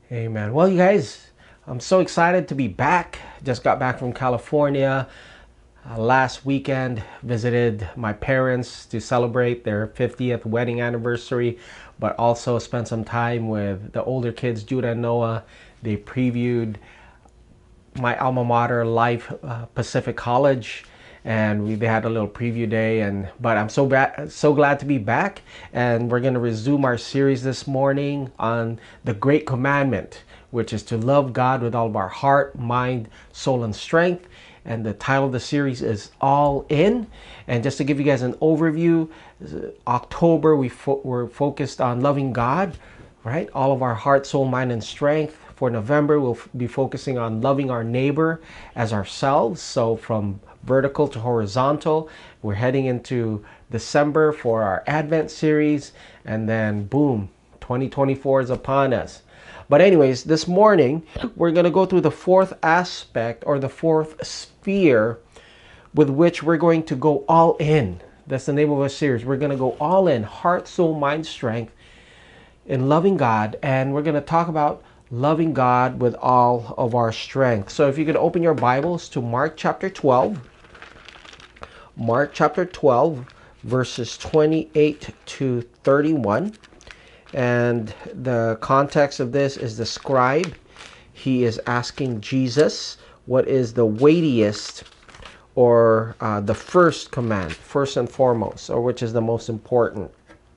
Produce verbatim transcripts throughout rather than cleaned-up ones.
Amen. Well, you guys, I'm so excited to be back. Just got back from California. Uh, last weekend, visited my parents to celebrate their fiftieth wedding anniversary, but also spent some time with the older kids, Judah and Noah. They previewed my alma mater, Life uh, Pacific College, and we they had a little preview day. And but I'm so ba- so glad to be back, and we're going to resume our series this morning on the Great Commandment, which is to love God with all of our heart, mind, soul, and strength. And the title of the series is All In. And just to give you guys an overview, October we fo- we're focused on loving God, right? All of our heart, soul, mind, and strength. For November, we'll f- be focusing on loving our neighbor as ourselves. So from vertical to horizontal. We're heading into December for our Advent series. And then boom, twenty twenty-four is upon us. But anyways, this morning, we're going to go through the fourth aspect or the fourth sphere with which we're going to go all in. That's the name of our series. We're going to go all in, heart, soul, mind, strength, in loving God. And we're going to talk about loving God with all of our strength. So if you could open your Bibles to Mark chapter twelve. Mark chapter twelve, verses twenty-eight to thirty-one. And the context of this is the scribe. He is asking Jesus what is the weightiest or uh, the first command, first and foremost, or which is the most important.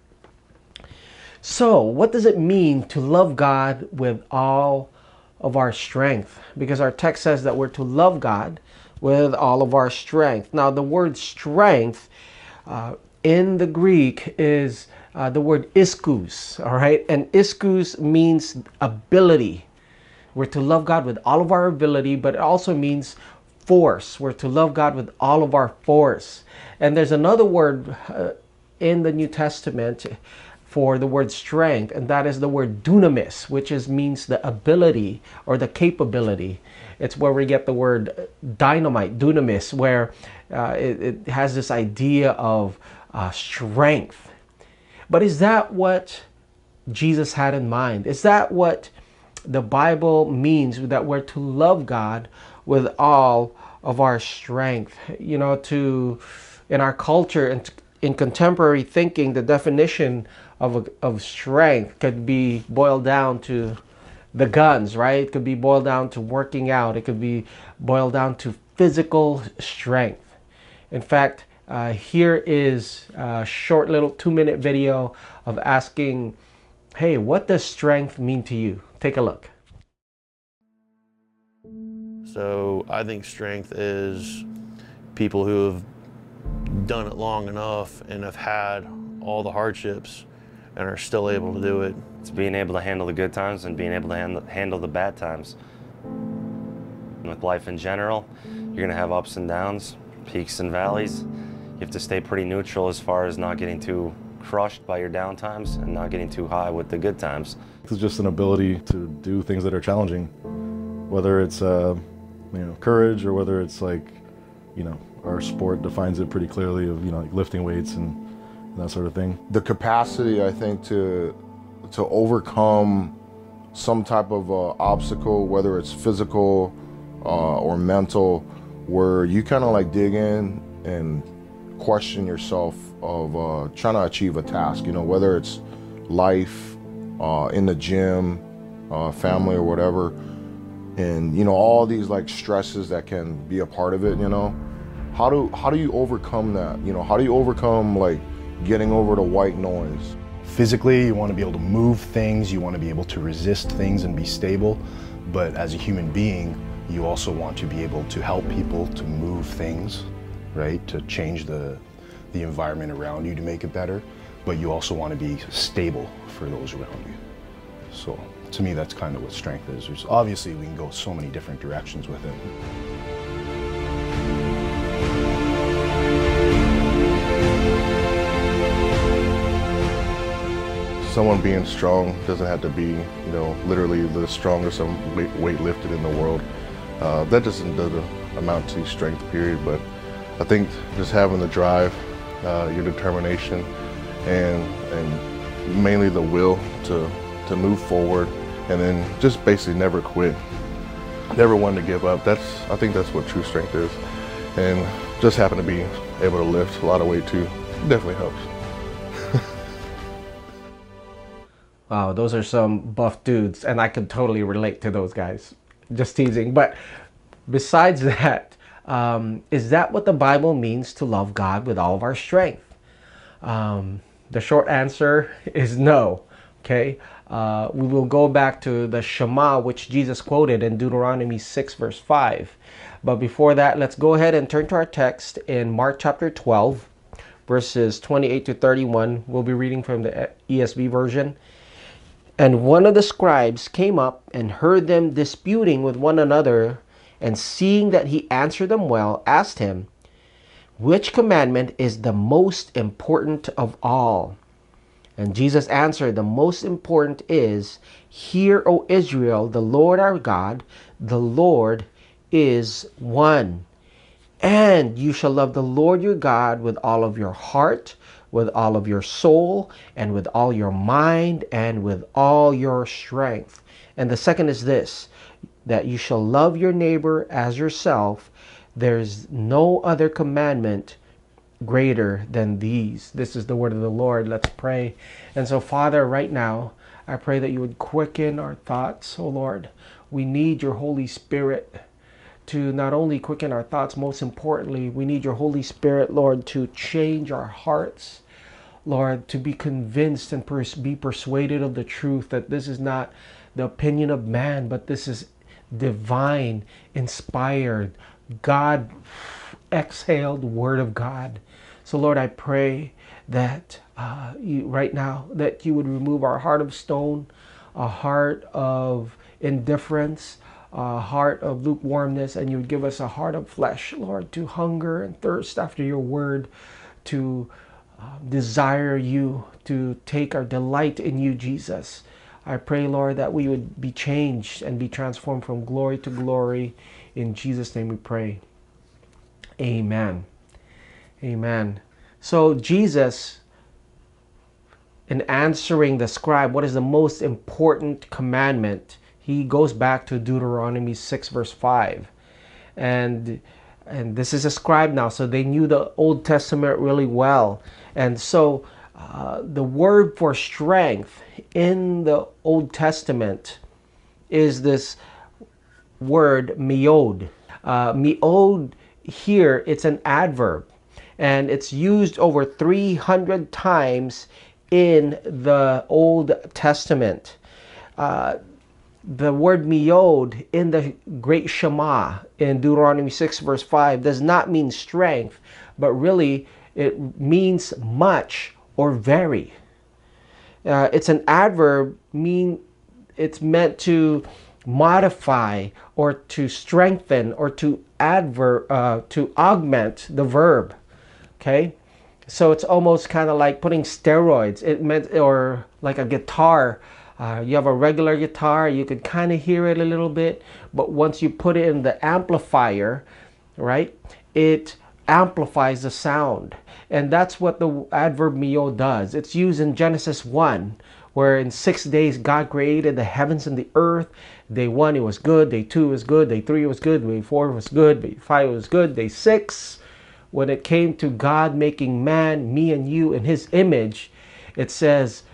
So, what does it mean to love God with all of our strength? Because our text says that we're to love God with all of our strength. Now, the word strength uh, in the Greek is Uh, the word ischus, all right? And ischus means ability. We're to love God with all of our ability, but it also means force. We're to love God with all of our force. And there's another word uh, in the New Testament for the word strength, and that is the word dunamis, which is means the ability or the capability. It's where we get the word dynamite, dunamis, where uh, it, it has this idea of uh, strength. But is that what Jesus had in mind? Is that what the Bible means, that we're to love God with all of our strength? You know, to, in our culture and in contemporary thinking, the definition of, of strength could be boiled down to the guns, right? It could be boiled down to working out. It could be boiled down to physical strength. In fact, Uh, here is a short little two minute video of asking, hey, what does strength mean to you? Take a look. So I think strength is people who have done it long enough and have had all the hardships and are still able to do it. It's being able to handle the good times and being able to handle, handle the bad times. And with life in general, you're gonna have ups and downs, peaks and valleys. You have to stay pretty neutral as far as not getting too crushed by your down times and not getting too high with the good times. It's just an ability to do things that are challenging, whether it's uh, you know, courage or whether it's like, you know, our sport defines it pretty clearly of, you know, like lifting weights and, and that sort of thing. The capacity, I think, to to overcome some type of uh, obstacle, whether it's physical uh, or mental, where you kind of like dig in and question yourself of uh, trying to achieve a task, you know, whether it's life, uh, in the gym, uh, family or whatever. And, you know, all these like stresses that can be a part of it, you know, how do, how do you overcome that? You know, how do you overcome like getting over the white noise? Physically, you want to be able to move things, you want to be able to resist things and be stable. But as a human being, you also want to be able to help people to move things, right? To change the, the environment around you to make it better, but you also want to be stable for those around you. So to me, that's kind of what strength is. There's, obviously, we can go so many different directions with it. Someone being strong doesn't have to be, you know, literally the strongest weight, weight lifted in the world. Uh, that doesn't, doesn't amount to strength, period, but I think just having the drive, uh, your determination, and and mainly the will to to move forward and then just basically never quit, never wanted to give up. That's, I think that's what true strength is. And just happen to be able to lift a lot of weight too. It definitely helps. Wow, those are some buff dudes, and I could totally relate to those guys. Just teasing. But besides that, um, is that what the Bible means to love God with all of our strength? Um, the short answer is no. Okay, uh, we will go back to the Shema, which Jesus quoted in Deuteronomy six verse five. But before that, let's go ahead and turn to our text in Mark chapter twelve, verses twenty-eight to thirty-one. We'll be reading from the E S V version. And one of the scribes came up and heard them disputing with one another, and seeing that he answered them well, asked him, "Which commandment is the most important of all?" And Jesus answered, "The most important is, Hear, O Israel, the Lord our God, the Lord is one. And you shall love the Lord your God with all of your heart, with all of your soul, and with all your mind, and with all your strength. And the second is this, that you shall love your neighbor as yourself. There's no other commandment greater than these." This is the word of the Lord. Let's pray. And so, Father, right now, I pray that you would quicken our thoughts, oh Lord. We need your Holy Spirit to not only quicken our thoughts, most importantly, we need your Holy Spirit, Lord, to change our hearts, Lord, to be convinced and pers- be persuaded of the truth that this is not the opinion of man, but this is divine, inspired, God exhaled word of God. So Lord, I pray that uh, you, right now, that you would remove our heart of stone, a heart of indifference, a heart of lukewarmness, and you would give us a heart of flesh, Lord, to hunger and thirst after your word, to uh, desire you, to take our delight in you, Jesus. I pray, Lord, that we would be changed and be transformed from glory to glory. In Jesus' name we pray. Amen. Amen. So Jesus, in answering the scribe, what is the most important commandment, he goes back to Deuteronomy six verse five. And and this is a scribe now, so they knew the Old Testament really well. And so uh, the word for strength in the Old Testament is this word meod. Uh, meod here, it's an adverb, and it's used over three hundred times in the Old Testament. Uh, the word meod in the Great Shema in Deuteronomy six verse five does not mean strength, but really it means much or very. Uh, it's an adverb, mean it's meant to modify or to strengthen or to adverb uh, to augment the verb. Okay, so it's almost kind of like putting steroids. It meant, or like a guitar. Uh, you have a regular guitar, you could kind of hear it a little bit, but once you put it in the amplifier, right, it amplifies the sound. And that's what the adverb meod does. It's used in Genesis one, where in six days God created the heavens and the earth. Day one, it was good. Day two was good. Day three was good. Day four was good. Day five was good. Day six, when it came to God making man, me and you, in his image, it says,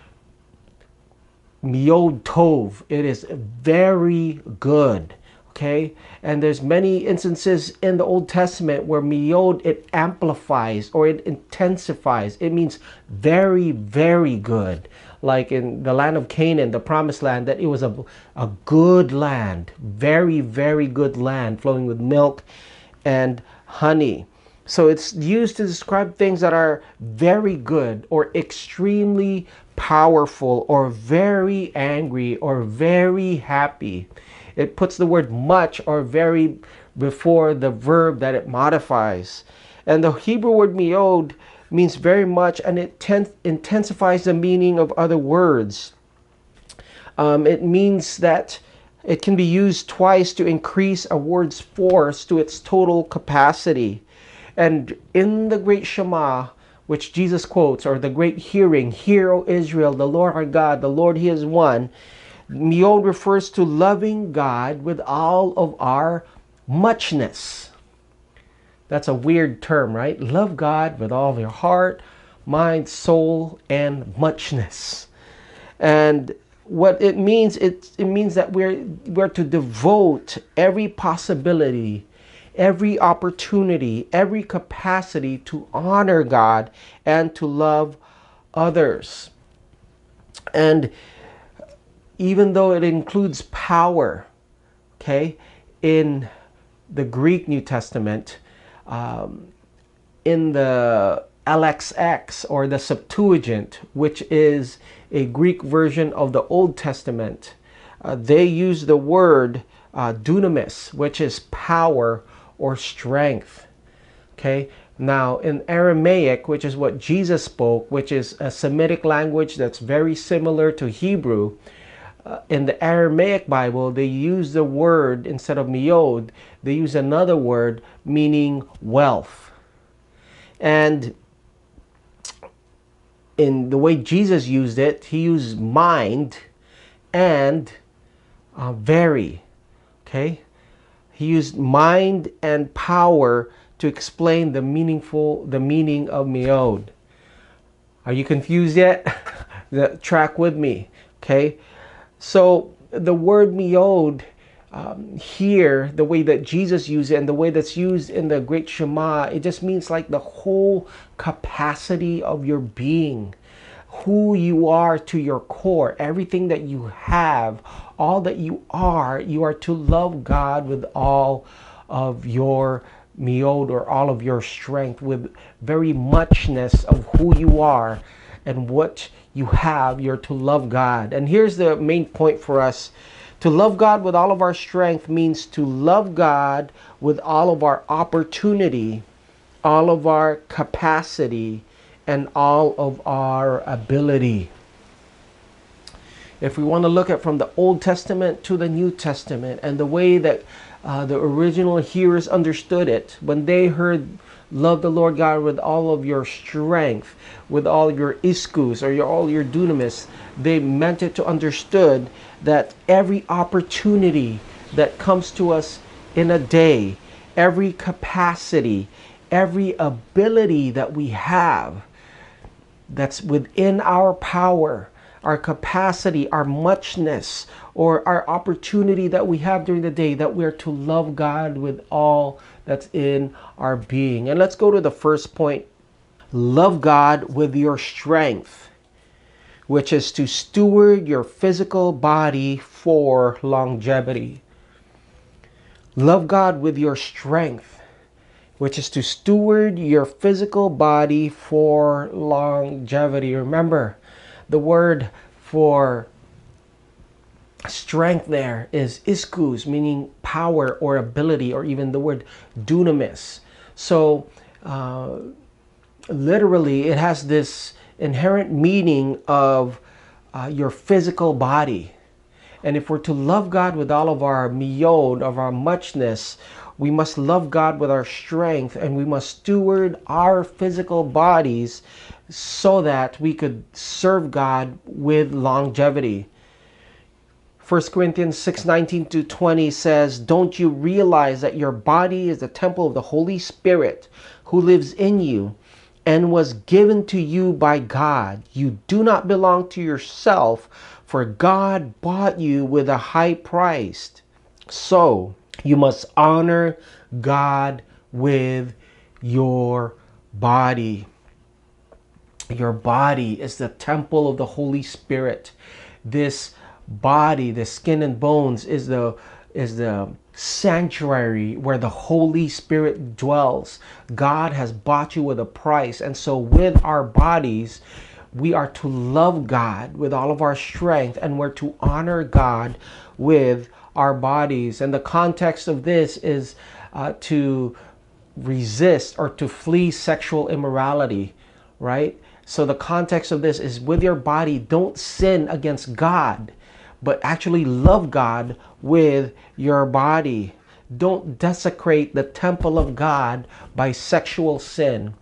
meod tov, it is very good. Okay, and there's many instances in the Old Testament where meod, it amplifies or it intensifies. It means very, very good. Like in the land of Canaan, the promised land, that it was a, a good land, very, very good land, flowing with milk and honey. So it's used to describe things that are very good or extremely powerful or very angry or very happy. It puts the word much or very before the verb that it modifies. And the Hebrew word meod means very much, and it ten- intensifies the meaning of other words. Um, it means that it can be used twice to increase a word's force to its total capacity. And in the Great Shema, which Jesus quotes, or the Great Hearing, Hear, O Israel, the Lord our God, the Lord, He is one. Miod refers to loving God with all of our muchness. That's a weird term, right? Love God with all of your heart, mind, soul, and muchness. And what it means, it, it means that we're, we're to devote every possibility, every opportunity, every capacity to honor God and to love others. And even though it includes power, okay, in the Greek New Testament, um, in the L X X or the Septuagint, which is a Greek version of the Old Testament, uh, they use the word uh, dunamis, which is power or strength. Okay, now in Aramaic, which is what Jesus spoke, which is a Semitic language that's very similar to Hebrew, uh, in the Aramaic Bible, they use the word, instead of miod, they use another word meaning wealth. And in the way Jesus used it, he used mind and uh, very. Okay, he used mind and power to explain the meaningful, the meaning of miod. Are you confused yet? The track with me. Okay, so the word miod um, here, the way that Jesus used it and the way that's used in the Great Shema, it just means like the whole capacity of your being, who you are to your core, everything that you have, all that you are. You are to love God with all of your miod, or all of your strength, with very muchness of who you are and what you have. You're to love God. And here's the main point for us. To love God with all of our strength means to love God with all of our opportunity, all of our capacity, and all of our ability. If we want to look at from the Old Testament to the New Testament, and the way that uh, the original hearers understood it, when they heard love the Lord God with all of your strength, with all your iskus, or your, all your dunamis, they meant it to understood that every opportunity that comes to us in a day, every capacity, every ability that we have that's within our power, our capacity, our muchness, or our opportunity that we have during the day, that we're to love God with all that's in our being. And let's go to the first point. Love God with your strength, which is to steward your physical body for longevity. Love God with your strength, which is to steward your physical body for longevity. Remember, the word for strength there is iskus, meaning power or ability, or even the word dunamis. So uh, literally it has this inherent meaning of uh, your physical body. And if we're to love God with all of our miod, of our muchness, we must love God with our strength, and we must steward our physical bodies so that we could serve God with longevity. First Corinthians six nineteen to twenty says, "Don't you realize that your body is the temple of the Holy Spirit who lives in you and was given to you by God? You do not belong to yourself, for God bought you with a high price. So you must honor God with your body." Your body is the temple of the Holy Spirit. This body, the skin and bones, is the is the sanctuary where the Holy Spirit dwells. God has bought you with a price, and so with our bodies, we are to love God with all of our strength, and we're to honor God with our bodies. And the context of this is uh, to resist or to flee sexual immorality, right? So the context of this is, with your body, don't sin against God, but actually love God with your body. Don't desecrate the temple of God by sexual sin,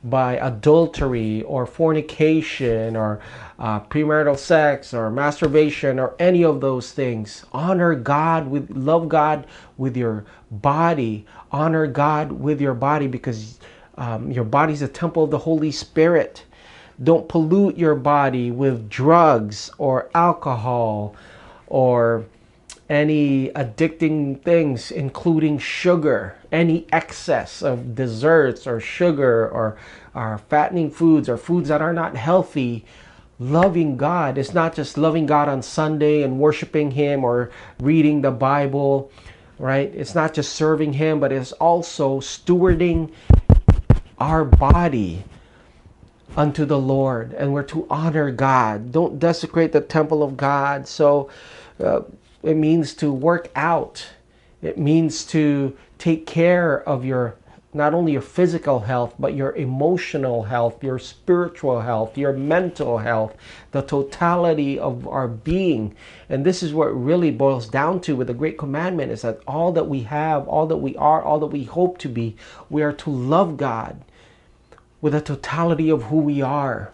by adultery or fornication or uh, premarital sex or masturbation or any of those things. Honor God with, love God with your body. Honor God with your body, because um, your body is a temple of the Holy Spirit. Don't pollute your body with drugs or alcohol or any addicting things, including sugar, any excess of desserts or sugar or, or fattening foods or foods that are not healthy. Loving God is not just loving God on Sunday and worshiping Him or reading the Bible, right? It's not just serving Him, but it's also stewarding our body unto the Lord, and we're to honor God. Don't desecrate the temple of God. So uh, it means to work out. It means to take care of your, not only your physical health, but your emotional health, your spiritual health, your mental health, the totality of our being. And this is what it really boils down to with the Great Commandment, is that all that we have, all that we are, all that we hope to be, we are to love God with the totality of who we are.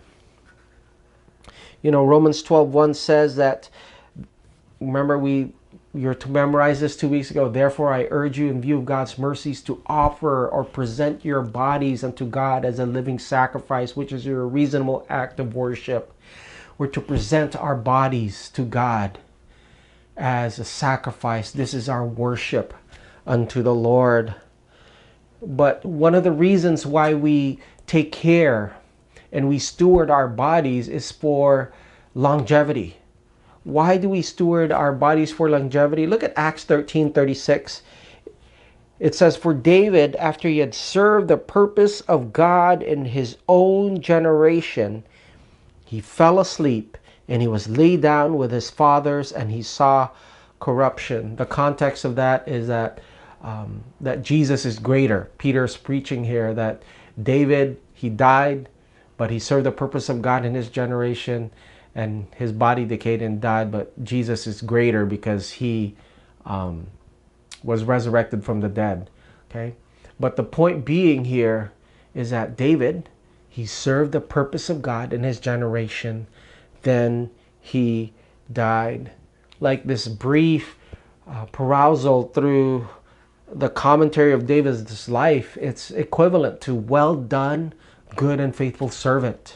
You know, Romans twelve one says that, remember we you're to memorize this two weeks ago. Therefore, I urge you in view of God's mercies to offer or present your bodies unto God as a living sacrifice, which is your reasonable act of worship. We're to present our bodies to God as a sacrifice. This is our worship unto the Lord. But one of the reasons why we take care and we steward our bodies is for longevity. Why do we steward our bodies for longevity? Look at Acts thirteen thirty-six. It says, for David, after he had served the purpose of God in his own generation, he fell asleep and he was laid down with his fathers, and he saw corruption. The context of that is that um, that Jesus is greater. Peter's preaching here that David, he died, but he served the purpose of God in his generation, and his body decayed and died. But Jesus is greater because he um, was resurrected from the dead. Okay, but the point being here is that David, he served the purpose of God in his generation, then he died. Like this brief uh, perusal through the commentary of David's life, it's equivalent to well done, good and faithful servant.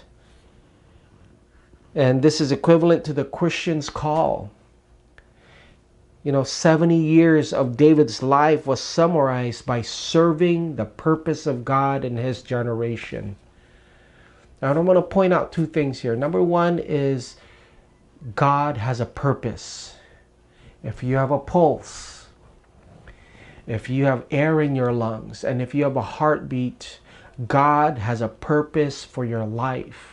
And this is equivalent to the Christian's call. You know, seventy years of David's life was summarized by serving the purpose of God in his generation. Now, I'm going to point out two things here. Number one is God has a purpose. If you have a pulse, if you have air in your lungs, and if you have a heartbeat, God has a purpose for your life.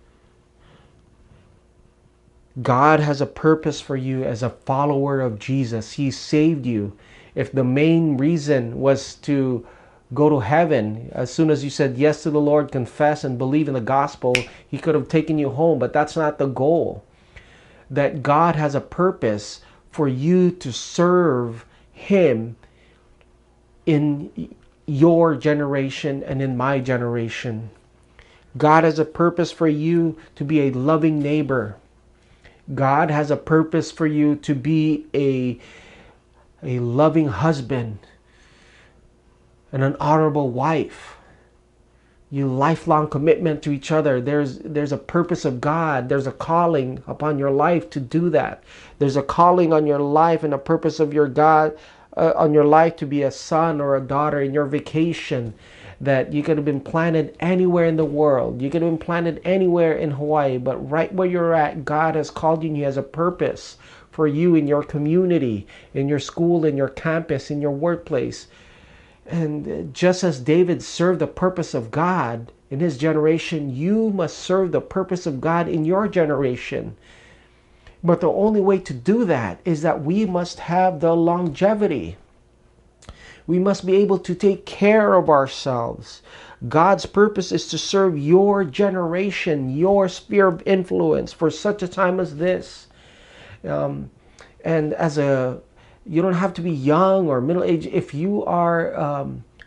God has a purpose for you as a follower of Jesus. He saved you. If the main reason was to go to heaven, as soon as you said yes to the Lord, confess and believe in the gospel, He could have taken you home, but that's not the goal. That God has a purpose for you to serve Him in your generation and in my generation. God has a purpose for you to be a loving neighbor. God has a purpose for you to be a, a loving husband and an honorable wife. You lifelong commitment to each other. There's, there's a purpose of God. There's a calling upon your life to do that. There's a calling on your life and a purpose of your God uh, on your life to be a son or a daughter in your vacation. That you could have been planted anywhere in the world. You could have been planted anywhere in Hawaii, but right where you're at, God has called you and He has a purpose for you in your community, in your school, in your campus, in your workplace. And just as David served the purpose of God in his generation, you must serve the purpose of God in your generation. But the only way to do that is that we must have the longevity. We must be able to take care of ourselves. God's purpose is to serve your generation, your sphere of influence for such a time as this. Um, and as a, you don't have to be young or middle-aged. If you are um,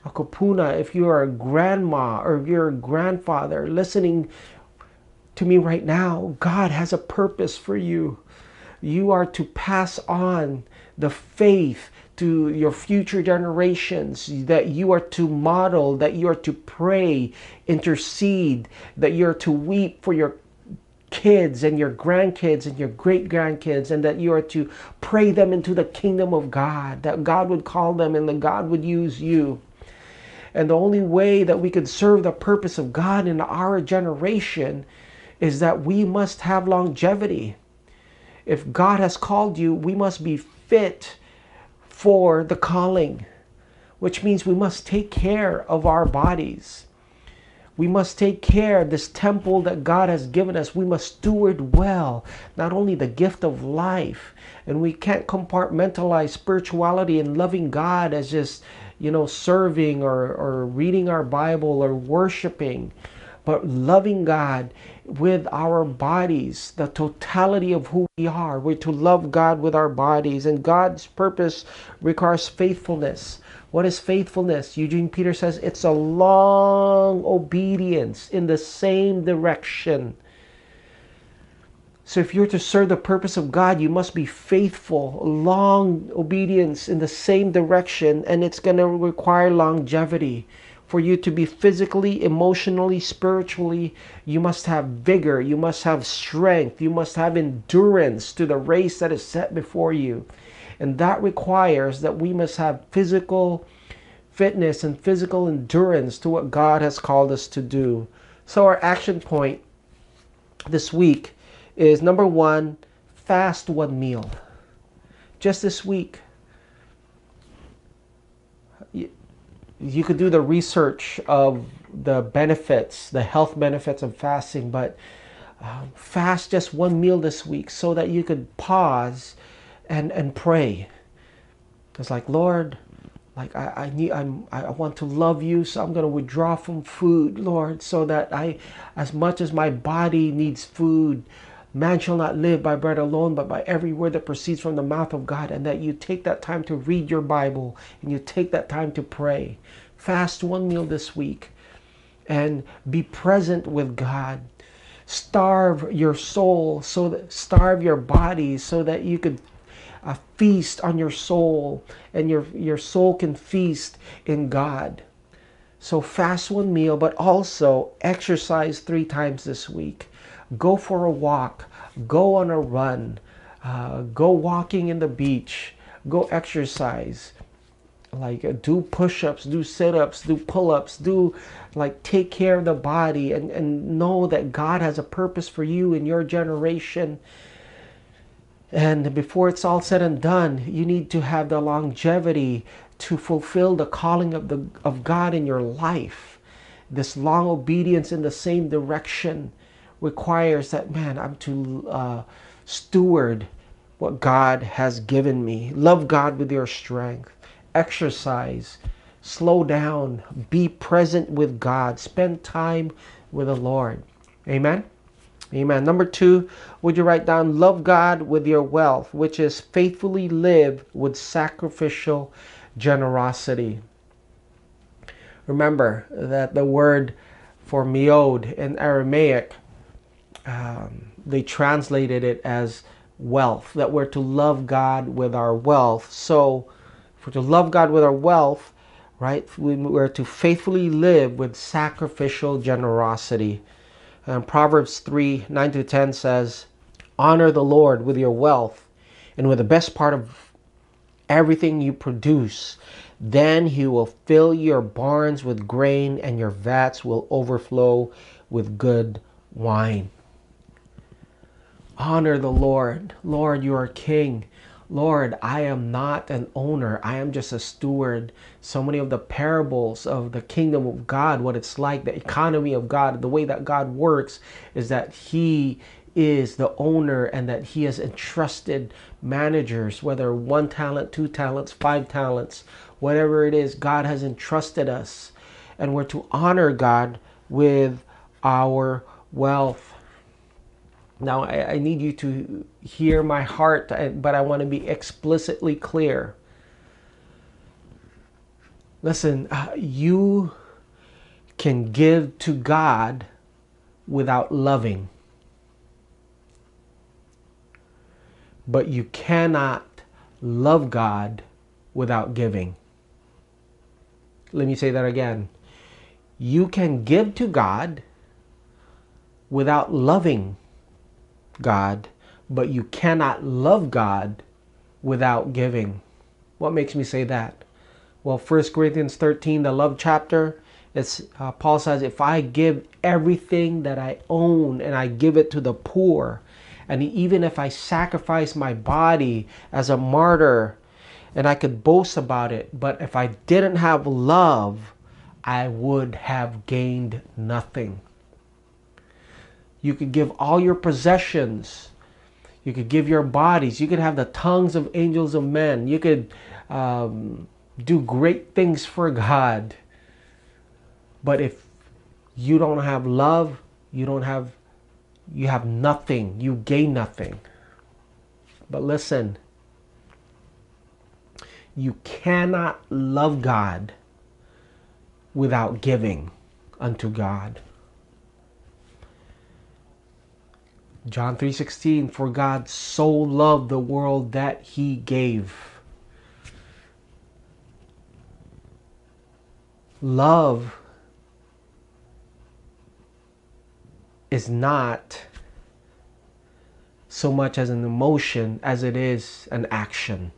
a kupuna, if you are a grandma or if you're a grandfather listening to me right now, God has a purpose for you. You are to pass on the faith to your future generations, that you are to model, that you are to pray, intercede, that you're to weep for your kids and your grandkids and your great grandkids, and that you are to pray them into the kingdom of God, that God would call them and that God would use you. And the only way that we could serve the purpose of God in our generation is that we must have longevity. If God has called you, we must be fit for the calling, which means we must take care of our bodies. We must take care of this temple that God has given us. We must steward well, not only the gift of life, and we can't compartmentalize spirituality and loving God as just, you know, serving or, or reading our Bible or worshiping, but loving God with our bodies, the totality of who we are. We're to love God with our bodies, and God's purpose requires faithfulness. What is faithfulness? Eugene Peterson says it's a long obedience in the same direction. So if you're to serve the purpose of God, you must be faithful, long obedience in the same direction, and it's going to require longevity. For you to be physically, emotionally, spiritually, you must have vigor, you must have strength, you must have endurance to the race that is set before you. And that requires that we must have physical fitness and physical endurance to what God has called us to do. So our action point this week is, number one, fast one meal. Just this week. You could do the research of the benefits, the health benefits of fasting, but uh, fast just one meal this week so that you could pause and, and pray. It's like, Lord, like I, I need, I'm, I want to love you, so I'm going to withdraw from food, Lord, so that I, as much as my body needs food, man shall not live by bread alone, but by every word that proceeds from the mouth of God. And that you take that time to read your Bible and you take that time to pray. Fast one meal this week and be present with God. Starve your soul, so that starve your body so that you could uh, feast on your soul, and your your soul can feast in God. So fast one meal, but also exercise three times this week. Go for a walk, go on a run, uh, go walking in the beach, go exercise. Like uh, do push-ups, do sit-ups, do pull-ups, do like take care of the body, and, and know that God has a purpose for you in your generation. And before it's all said and done, you need to have the longevity to fulfill the calling of the of God in your life. This long obedience in the same direction requires that, man, I'm to uh, steward what God has given me. Love God with your strength. Exercise. Slow down. Be present with God. Spend time with the Lord. Amen? Amen. Number two, would you write down, love God with your wealth, which is faithfully live with sacrificial generosity. Remember that the word for meod in Aramaic, um, they translated it as wealth, that we're to love God with our wealth. So if we're to love God with our wealth, right, we're to faithfully live with sacrificial generosity. And Proverbs three, nine to ten says, honor the Lord with your wealth and with the best part of everything you produce. Then he will fill your barns with grain and your vats will overflow with good wine. Honor the Lord. Lord, you are king. Lord, I am not an owner. I am just a steward. So many of the parables of the kingdom of God, what it's like, the economy of God, the way that God works is that he is the owner and that he has entrusted managers, whether one talent, two talents, five talents, whatever it is, God has entrusted us. And we're to honor God with our wealth. Now, I, I need you to hear my heart, but I want to be explicitly clear. Listen, uh, you can give to God without loving, but you cannot love God without giving. Let me say that again. You can give to God without loving God, but you cannot love God without giving. What makes me say that? Well, First Corinthians thirteen, the love chapter, it's uh, Paul says, if I give everything that I own and I give it to the poor, and even if I sacrifice my body as a martyr, and I could boast about it, but if I didn't have love, I would have gained nothing. You could give all your possessions. You could give your bodies. You could have the tongues of angels of men. You could um, do great things for God. But if you don't have love, you don't have, you have nothing. You gain nothing. But listen, you cannot love God without giving unto God. John three sixteen, for God so loved the world that he gave. Love is not so much as an emotion as it is an action.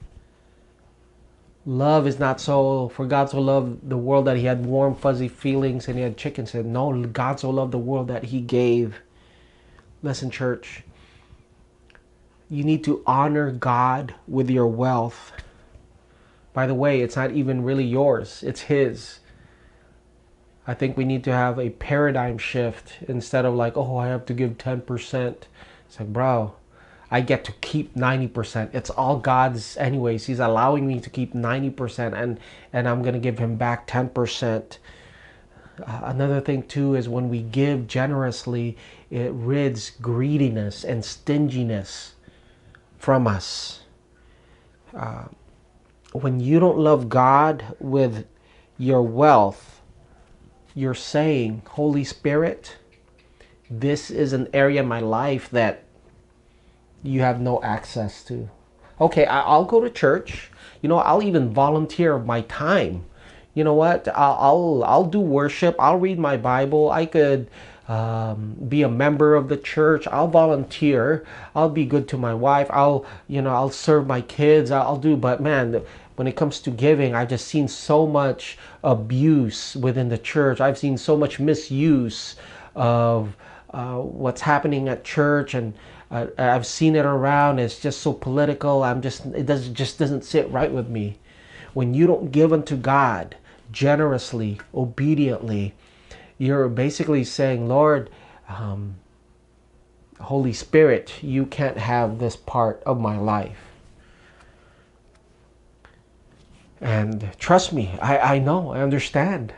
Love is not so, for God so loved the world that he had warm fuzzy feelings and he had chicken said, no, God so loved the world that he gave. Listen, church, you need to honor God with your wealth. By the way, it's not even really yours, it's his. I think we need to have a paradigm shift instead of like, oh, I have to give ten percent. It's like, bro, I get to keep ninety percent. It's all God's anyways. He's allowing me to keep ninety percent and, and I'm going to give him back ten percent. Uh, another thing too is when we give generously, it rids greediness and stinginess from us. Uh, when you don't love God with your wealth, you're saying, Holy Spirit, this is an area in my life that you have no access to. Okay, I, I'll go to church. You know, I'll even volunteer my time. You know what? I'll I'll, I'll do worship. I'll read my Bible. I could um, be a member of the church. I'll volunteer. I'll be good to my wife. I'll you know I'll serve my kids. I'll, I'll do. But man, when it comes to giving, I've just seen so much abuse within the church. I've seen so much misuse of uh, what's happening at church, and uh, I've seen it around. It's just so political. I'm just it does just doesn't sit right with me. When you don't give unto God generously, obediently, you're basically saying, Lord, um, Holy Spirit, you can't have this part of my life. And trust me, I, I know, I understand.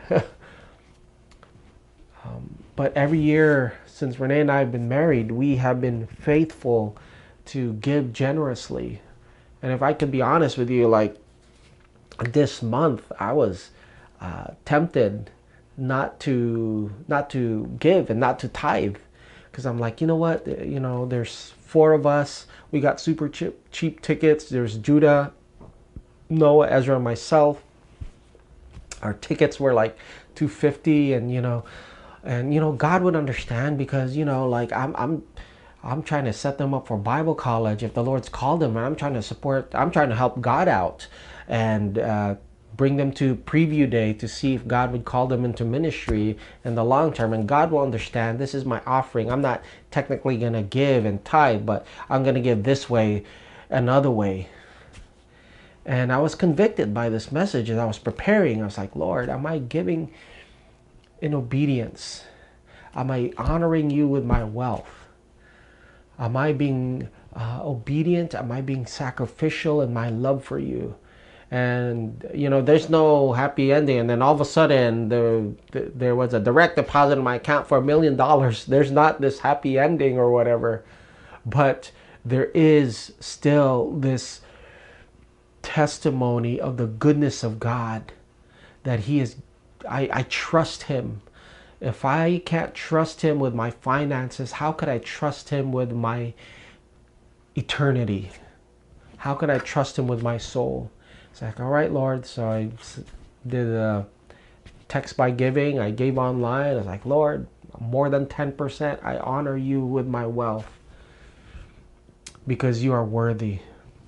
um, but every year since Renee and I have been married, we have been faithful to give generously. And if I could be honest with you, like this month, I was uh, tempted not to not to give and not to tithe, because I'm like, you know what, you know, there's four of us. We got super cheap cheap tickets. There's Judah, Noah, Ezra, and myself. Our tickets were like two hundred fifty dollars, and you know, and you know, God would understand, because you know, like I'm I'm I'm trying to set them up for Bible college if the Lord's called them, and I'm trying to support. I'm trying to help God out and uh, bring them to preview day to see if God would call them into ministry in the long term. And God will understand, this is my offering. I'm not technically going to give and tithe, but I'm going to give this way, another way. And I was convicted by this message as I was preparing. I was like, Lord, am I giving in obedience? Am I honoring you with my wealth? Am I being uh, obedient? Am I being sacrificial in my love for you? And you know, there's no happy ending. And then all of a sudden, the, the, there was a direct deposit in my account for a million dollars. There's not this happy ending or whatever, but there is still this testimony of the goodness of God. that he is, I, I trust him. If I can't trust him with my finances, how could I trust him with my eternity? How could I trust him with my soul? It's like, all right, Lord. So I did a text by giving. I gave online. I was like, Lord, more than ten percent, I honor you with my wealth because you are worthy.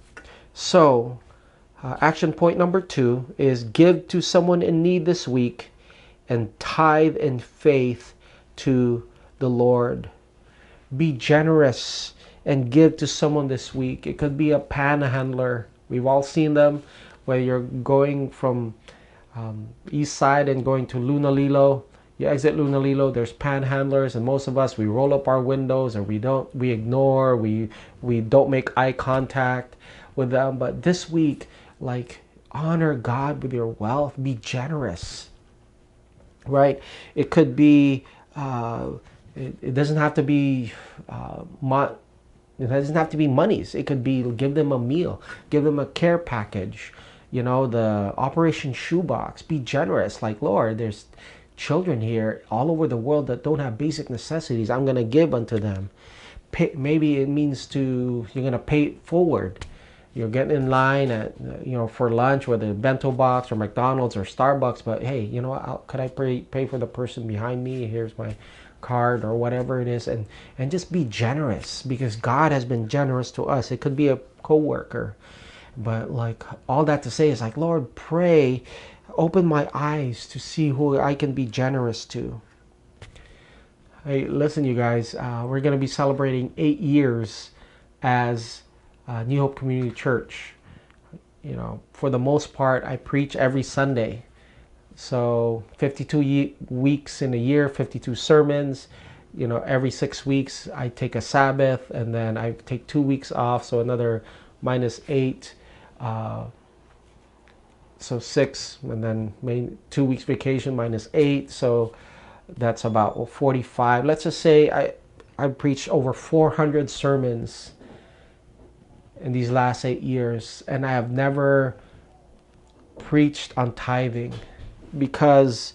So uh, action point number two is give to someone in need this week and tithe in faith to the Lord. Be generous and give to someone this week. It could be a panhandler. We've all seen them, whether you're going from um, east side and going to Lunalilo. You exit Lunalilo, there's panhandlers, and most of us, we roll up our windows and we don't, we ignore, we we don't make eye contact with them. But this week, like, honor God with your wealth. Be generous. Right? It could be, uh, it, it doesn't have to be, uh, mo- it doesn't have to be monies. It could be, give them a meal, give them a care package, you know, the Operation Shoebox. Be generous. Like, Lord, there's children here all over the world that don't have basic necessities. I'm going to give unto them. Pay, maybe it means to, you're going to pay it forward. You're getting in line at, you know, for lunch, whether bento box or McDonald's or Starbucks, but hey, you know, I'll, could I pay, pay for the person behind me? Here's my card or whatever it is. And, and just be generous, because God has been generous to us. It could be a coworker, but like, all that to say is like, Lord, pray, open my eyes to see who I can be generous to. Hey, listen, you guys, uh, we're going to be celebrating eight years as Uh, New Hope Community Church. You know, for the most part, I preach every Sunday. So fifty-two ye- weeks in a year, fifty-two sermons. You know, every six weeks I take a Sabbath, and then I take two weeks off, so another minus eight. Uh, so six, and then main, two weeks vacation minus eight. So that's about well, forty-five. Let's just say I I preached over four hundred sermons in these last eight years, and I have never preached on tithing, because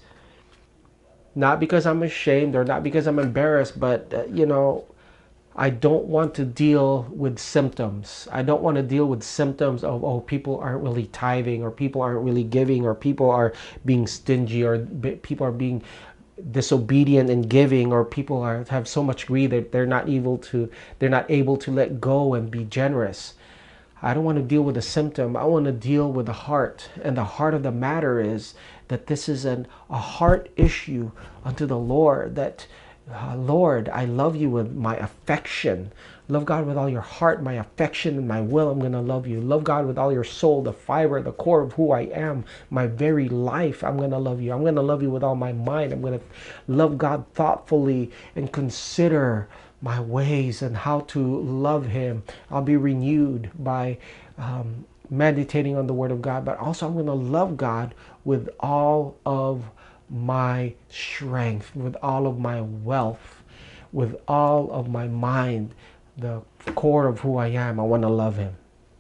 not because I'm ashamed or not because I'm embarrassed, but uh, you know, I don't want to deal with symptoms. I don't want to deal with symptoms of, oh, people aren't really tithing, or people aren't really giving, or people are being stingy, or b- people are being disobedient in giving, or people are have so much greed that they're not able to they're not able to let go and be generous. I don't want to deal with the symptom. I want to deal with the heart. And the heart of the matter is that this is an a heart issue unto the Lord, that uh, Lord, I love you with my affection. Love God with all your heart, my affection, and my will. I'm going to love you. Love God with all your soul, the fiber, the core of who I am, my very life. I'm going to love you. I'm going to love you with all my mind. I'm going to love God thoughtfully and consider my ways and how to love him. I'll be renewed by um, meditating on the word of God, but also I'm going to love God with all of my strength, with all of my wealth, with all of my mind, the core of who I am. I want to love him.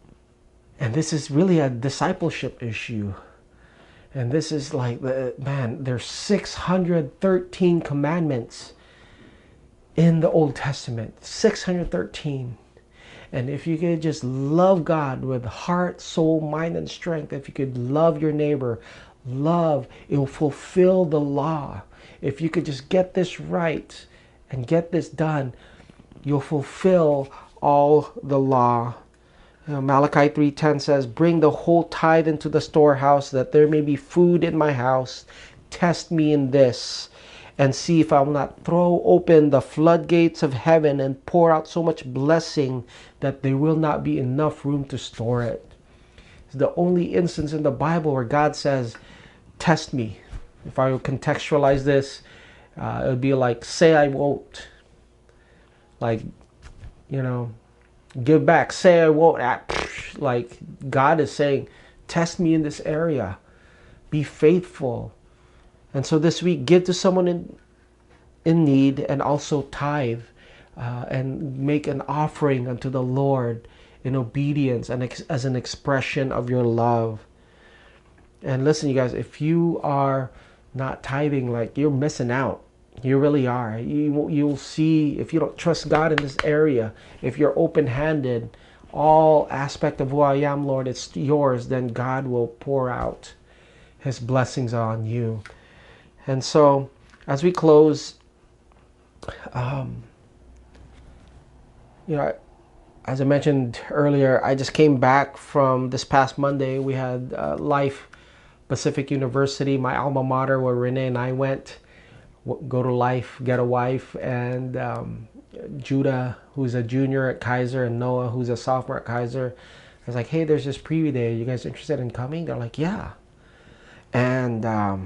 And this is really a discipleship issue. And this is like, the man, there's six hundred thirteen commandments in the Old Testament. six hundred thirteen. And if you could just love God with heart, soul, mind, and strength, if you could love your neighbor, love, it will fulfill the law. If you could just get this right and get this done, you'll fulfill all the law. You know, Malachi three ten says, bring the whole tithe into the storehouse, that there may be food in my house. Test me in this, and see if I will not throw open the floodgates of heaven and pour out so much blessing that there will not be enough room to store it. It's the only instance in the Bible where God says, test me. If I would contextualize this, uh, it would be like, say I won't. Like, you know, give back, say I won't. Like, God is saying, test me in this area. Be faithful. And so this week, give to someone in in need, and also tithe uh, and make an offering unto the Lord in obedience and ex- as an expression of your love. And listen, you guys, if you are not tithing, like, you're missing out. You really are. You, you'll see, if you don't trust God in this area, if you're open-handed, all aspect of who I am, Lord, it's yours, then God will pour out his blessings on you. And so, as we close, um, you know, as I mentioned earlier, I just came back from this past Monday. We had uh, Life Pacific University, my alma mater, where Renee and I went. Go to Life, get a wife, and um, Judah, who's a junior at Kaiser, and Noah, who's a sophomore at Kaiser. I was like, hey, there's this preview day. You guys interested in coming? They're like, yeah. And um,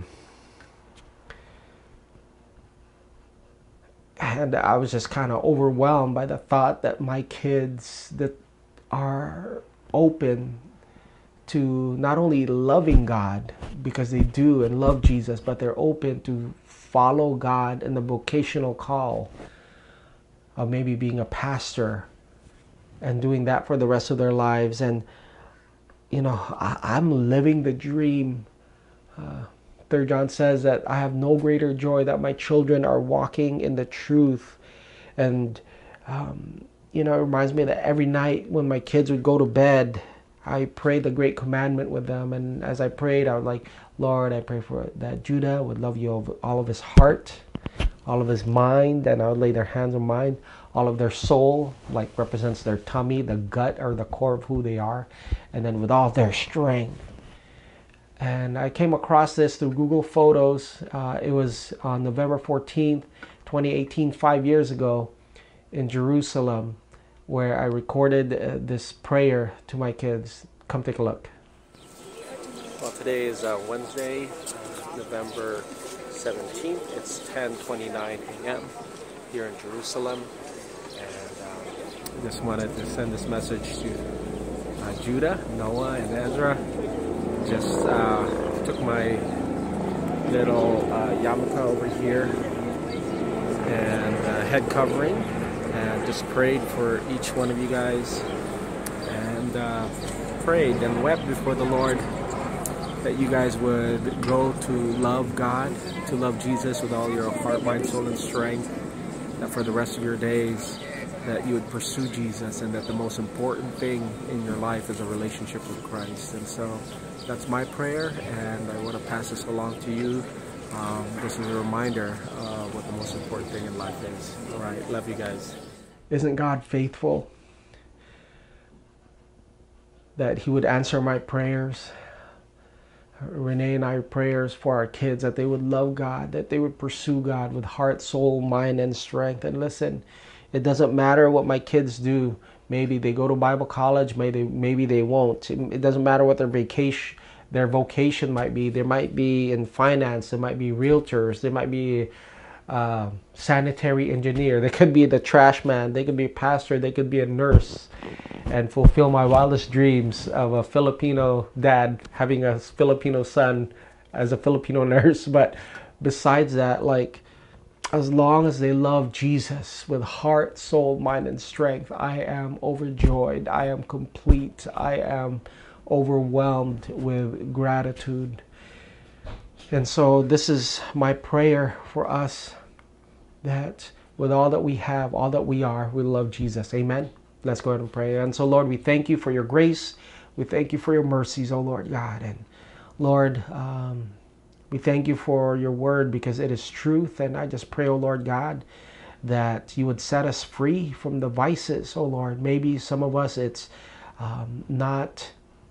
and I was just kind of overwhelmed by the thought that my kids that are open to not only loving God, because they do and love Jesus, but they're open to follow God in the vocational call of maybe being a pastor and doing that for the rest of their lives. And, you know, I, I'm living the dream. Uh, Third John says that I have no greater joy that my children are walking in the truth. And, um, you know, it reminds me that every night when my kids would go to bed, I prayed the great commandment with them. And as I prayed, I was like, Lord, I pray for that Judah would love you with all of his heart, all of his mind, and I would lay their hands on mine, all of their soul, like represents their tummy, the gut or the core of who they are, and then with all their strength. And I came across this through Google Photos. Uh, it was on November fourteenth, twenty eighteen, five years ago in Jerusalem, where I recorded uh, this prayer to my kids. Come take a look. Well, today is uh, Wednesday, uh, November seventeenth. It's ten twenty-nine a m here in Jerusalem. And um, I just wanted to send this message to uh, Judah, Noah, and Ezra. Just uh, took my little uh, yarmulke over here and uh, head covering, and just prayed for each one of you guys, and uh, prayed and wept before the Lord that you guys would grow to love God, to love Jesus with all your heart, mind, soul, and strength, that for the rest of your days that you would pursue Jesus, and that the most important thing in your life is a relationship with Christ. And so that's my prayer, and I want to pass this along to you. Um, this is a reminder of what the most important thing in life is. All right, love you guys. Isn't God faithful that he would answer my prayers? Renee and I prayers for our kids, that they would love God, that they would pursue God with heart, soul, mind, and strength. And listen, it doesn't matter what my kids do. Maybe they go to Bible college, maybe they, maybe they won't. It doesn't matter what their vacation, their vocation might be. They might be in finance, they might be realtors, they might be uh, sanitary engineer, they could be the trash man, they could be a pastor, they could be a nurse, and fulfill my wildest dreams of a Filipino dad having a Filipino son as a Filipino nurse. But besides that, like, as long as they love Jesus with heart, soul, mind, and strength, I am overjoyed. I am complete. I am overwhelmed with gratitude. And so this is my prayer for us, that with all that we have, all that we are, we love Jesus. Amen. Let's go ahead and pray. And so, Lord, we thank you for your grace. We thank you for your mercies, oh Lord God. And Lord, um, we thank you for your word, because it is truth. And I just pray, oh Lord God, that you would set us free from the vices, oh Lord. Maybe some of us, it's um, not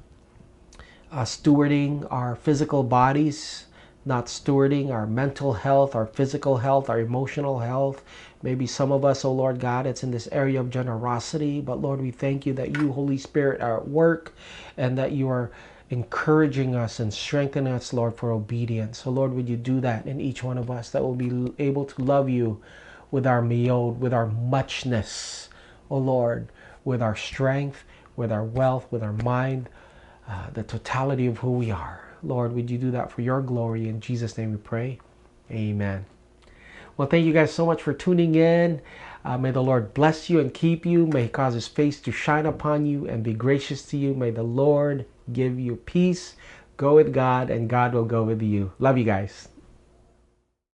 uh, stewarding our physical bodies, not stewarding our mental health, our physical health, our emotional health. Maybe some of us, oh Lord God, it's in this area of generosity. But Lord, we thank you that you, Holy Spirit, are at work, and that you are encouraging us and strengthening us, Lord, for obedience. So Lord, would you do that in each one of us, that will be able to love you with our meod, with our muchness, oh Lord, with our strength, with our wealth, with our mind, uh, the totality of who we are. Lord, would you do that for your glory? In Jesus' name we pray. Amen. Well, thank you guys so much for tuning in. Uh, may the Lord bless you and keep you. May he cause his face to shine upon you and be gracious to you. May the Lord give you peace, Go with God, and God will go with you. Love you guys.